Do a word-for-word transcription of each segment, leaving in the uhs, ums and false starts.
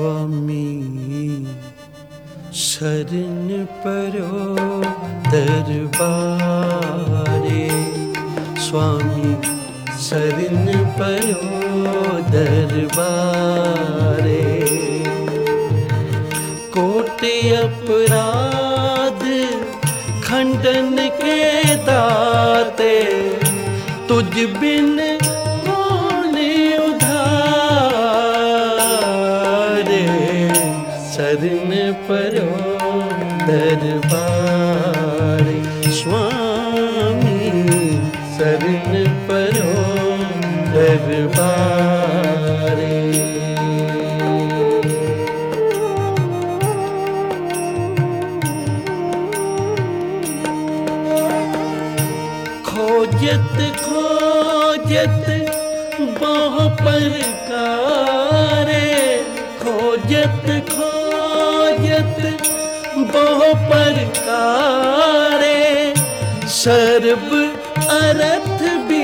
स्वामी शरण परो दरबारे, स्वामी शरण परो दरबारे। कोटि अपराध खंडन के दाते, तुझ बिन कौन उधारे। शरण परो दरबारे, स्वामी शरण परो दरबारे। खोजत खोजत बहु प्रकारे, खोजत खोजत बहु प्रकारे। सर्ब अर्थ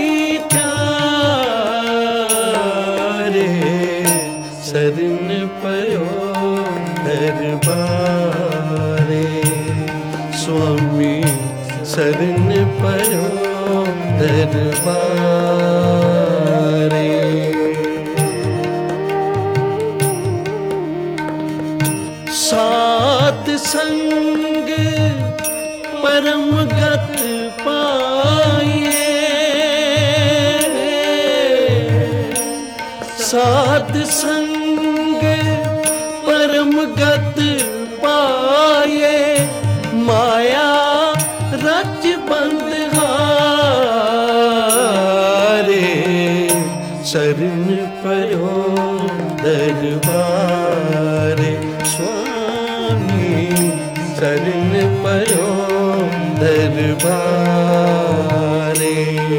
विचारे, शरण परो दरबारे। स्वामी शरण परो दरबारे। सात संग परम गत पाए, सात संग परम गत पाए। माया रच बंधहारे, शरण परो दरबारे। स्वामी शरण परो दरबारे।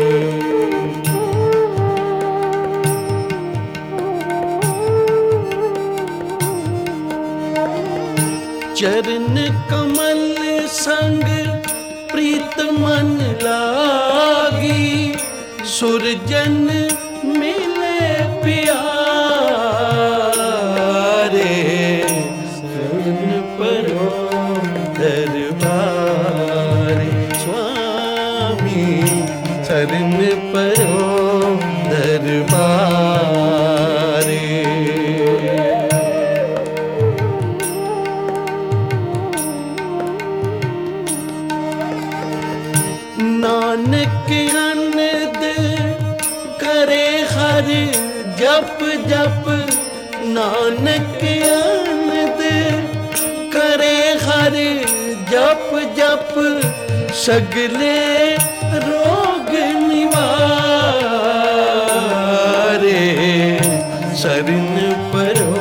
चरण कमल संग प्रीत मन लागी, सुरजन मिले प्यारे। शरण परो दरबारे, स्वामी शरण परो दरबारे। नानक अनद करे हर जप जप, नानक अनद करे हर जप जप। सगले रोग निवारे, शरण परो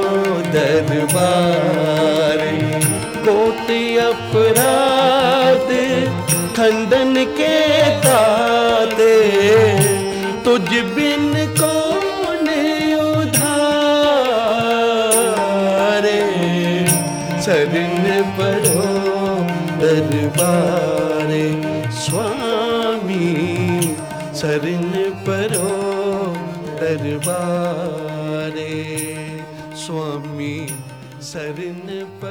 दरबारे। कोटि अपराध खंडन के दाते, तुझ बिन कौन उधारे। शरण परो दरबारे, स्वामी शरण परो दरबारे। स्वामी शरण